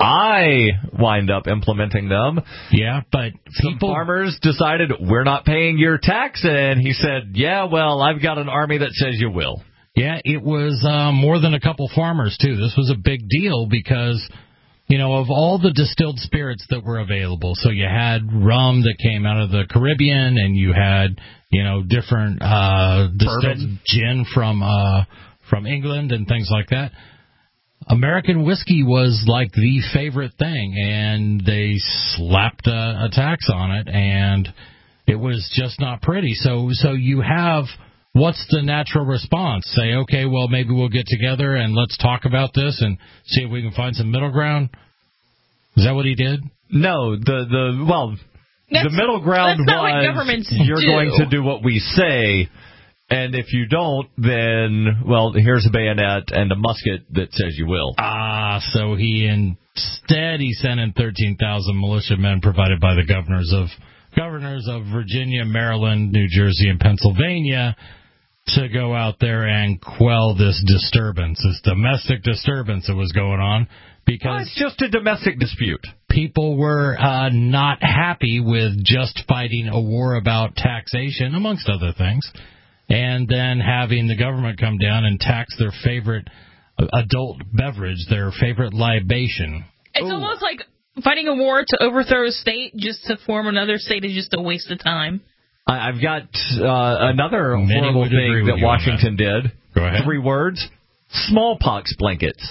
I wind up implementing them. Yeah, but Some people, farmers decided we're not paying your tax, and he said, yeah, well, I've got an army that says you will. yeah, it was uh, more than a couple farmers, too. This was a big deal because, you know, of all the distilled spirits that were available, so you had rum that came out of the Caribbean, and you had, you know, different uh, distilled Bourbon. gin from uh, from England and things like that. American whiskey was like the favorite thing, and they slapped a, a tax on it, and it was just not pretty. So, so you have... What's the natural response? Say, okay, well, maybe we'll get together and let's talk about this and see if we can find some middle ground? Is that what he did? No, the, the well, That's- the middle ground that's not what was governments you're do. going to do what we say, and if you don't, then, well, here's a bayonet and a musket that says you will. Ah, so he instead he sent in thirteen thousand militiamen provided by the governors of governors of Virginia, Maryland, New Jersey, and Pennsylvania to go out there and quell this disturbance, this domestic disturbance that was going on, because Well, it's just a domestic dispute. people were uh, not happy with just fighting a war about taxation, amongst other things, and then having the government come down and tax their favorite adult beverage, their favorite libation. It's almost like fighting a war to overthrow a state just to form another state is just a waste of time. I, I've got uh, another Many horrible would agree thing with that you on Washington did. Go ahead. Three words. Smallpox blankets.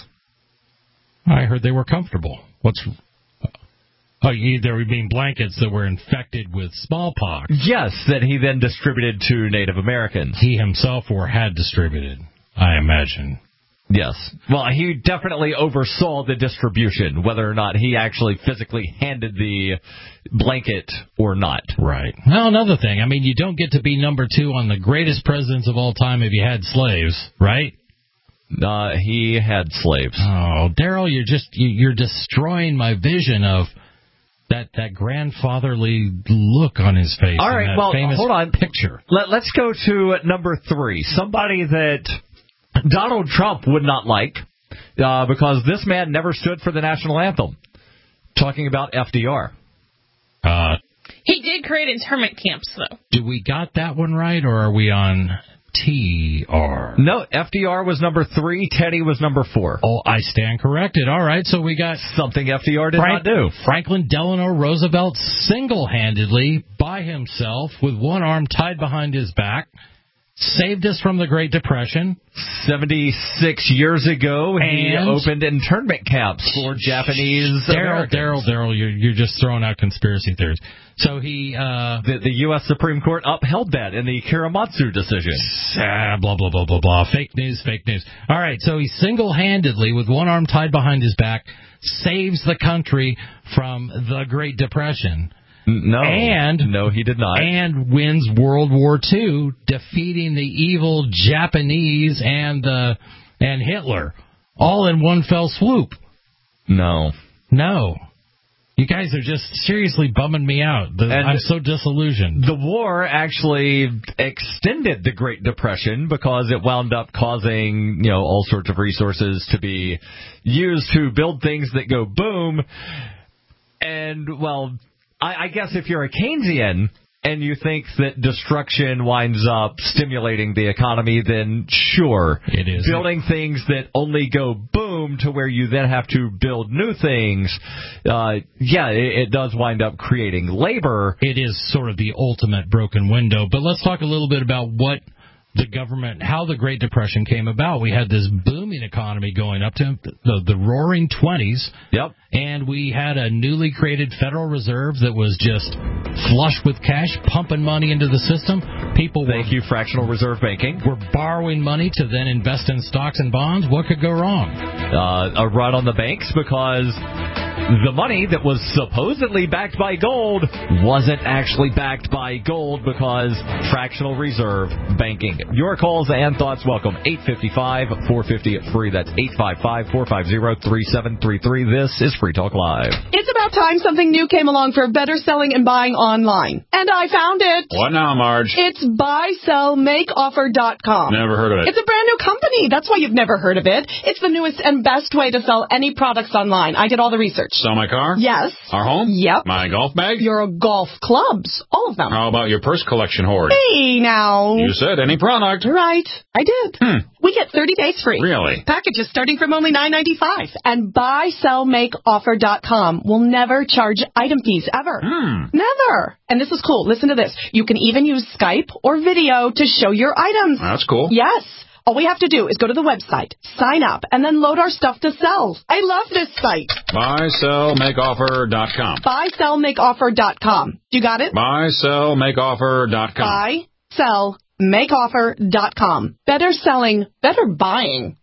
I heard they were comfortable. What's... Oh, you, there were being blankets that were infected with smallpox. Yes, that he then distributed to Native Americans. He himself or had distributed, I imagine. Yes. Well, he definitely oversaw the distribution, whether or not he actually physically handed the blanket or not. Right. Well, another thing, I mean, you don't get to be number two on the greatest presidents of all time if you had slaves, right? Uh, he had slaves. Oh, Daryl, you're just, you, you're destroying my vision of that, that grandfatherly look on his face. All right, that well, famous hold on. Picture. Let, let's go to number three. Somebody that Donald Trump would not like, uh, because this man never stood for the national anthem. Talking about F D R. Uh, he did create internment camps, though. Do we got that one right, or are we on T R? No, F D R was number three, Teddy was number four. Oh, I stand corrected. All right, so we got something F D R did Frank, not do. Franklin Delano Roosevelt single-handedly, by himself, with one arm tied behind his back, saved us from the Great Depression. seventy-six years ago, he and opened internment camps for Japanese Daryl, Americans. Daryl, Daryl, you're, you're just throwing out conspiracy theories. So he... Uh, the, the U S Supreme Court upheld that in the Kiramatsu decision. Ah, blah, blah, blah, blah, blah. Fake news, fake news. All right, so he single-handedly, with one arm tied behind his back, saves the country from the Great Depression. No, and no, he did not. And wins World War Two, defeating the evil Japanese and uh, and Hitler, all in one fell swoop. No, no, you guys are just seriously bumming me out. The, I'm so disillusioned. The war actually extended the Great Depression because it wound up causing, you know, all sorts of resources to be used to build things that go boom. And well, I guess if you're a Keynesian and you think that destruction winds up stimulating the economy, then sure. It is. Building things that only go boom to where you then have to build new things, uh, yeah, it, it does wind up creating labor. It is sort of the ultimate broken window. But let's talk a little bit about what the government, how the Great Depression came about. We had this booming economy going up to the, the roaring twenties. Yep. And we had a newly created Federal Reserve that was just flush with cash, pumping money into the system. People Thank were, you, fractional reserve banking. Were borrowing money to then invest in stocks and bonds. What could go wrong? Uh, a run on the banks because the money that was supposedly backed by gold wasn't actually backed by gold because fractional reserve banking. Your calls and thoughts welcome. eight five five, four five zero, free. That's eight five five, four five zero, three seven three three. This is Free Talk Live. It's about time something new came along for better selling and buying online. And I found it. What now, Marge? It's buy sell make offer dot com. Never heard of it. It's a brand new company. That's why you've never heard of it. It's the newest and best way to sell any products online. I did all the research. Sell my car? Yes. Our home? Yep. My golf bag? Your golf clubs. All of them. How about your purse collection hoard? Hey, now. You said any product. Right. I did. Hmm. We get thirty days free. Really? Packages starting from only nine ninety-five. And buy sell make offer dot com will never charge item fees ever. Hmm. Never. And this is cool. Listen to this. You can even use Skype or video to show your items. That's cool. Yes. All we have to do is go to the website, sign up, and then load our stuff to sell. I love this site. buy sell make offer dot com. buy sell make offer dot com. You got it? buy sell make offer dot com. buy sell make offer dot com. Better selling, better buying.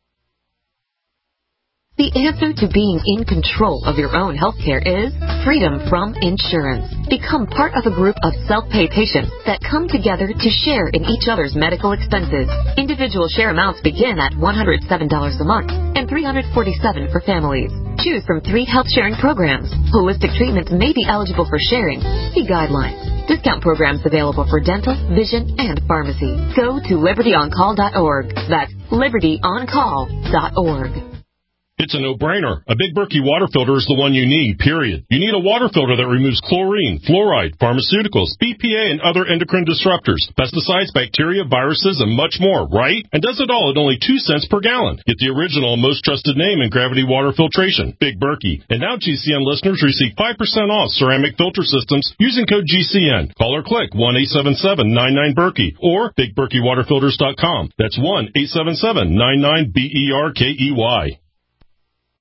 The answer to being in control of your own healthcare is freedom from insurance. Become part of a group of self-pay patients that come together to share in each other's medical expenses. Individual share amounts begin at one hundred seven dollars a month and three hundred forty-seven dollars for families. Choose from three health sharing programs. Holistic treatments may be eligible for sharing. See guidelines. Discount programs available for dental, vision, and pharmacy. Go to liberty on call dot org. That's liberty on call dot org. It's a no-brainer. A Big Berkey water filter is the one you need, period. You need a water filter that removes chlorine, fluoride, pharmaceuticals, B P A, and other endocrine disruptors, pesticides, bacteria, viruses, and much more, right? And does it all at only two cents per gallon. Get the original and most trusted name in gravity water filtration, Big Berkey. And now G C N listeners receive five percent off ceramic filter systems using code G C N. Call or click one eight seven seven nine nine Berkey or big berkey water filters dot com. That's one eight seven seven nine nine B E R K E Y.